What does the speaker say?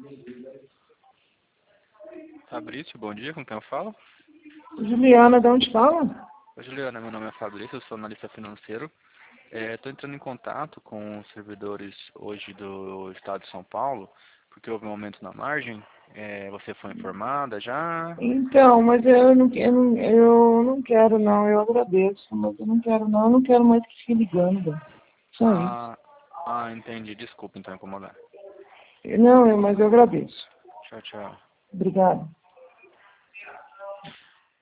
Fabrício, bom dia, com quem eu falo? Juliana, de onde fala? Oi, Juliana, meu nome é Fabrício, eu sou analista financeiro. Estou entrando em contato com os servidores hoje do Estado de São Paulo, porque houve um aumento na margem. Você foi informada já? Então, mas eu não quero não, eu agradeço, mas eu não quero não, eu não quero mais que fique ligando. Só isso. Entendi. Desculpa então incomodar. Não, mas eu agradeço. Tchau, tchau. Obrigada.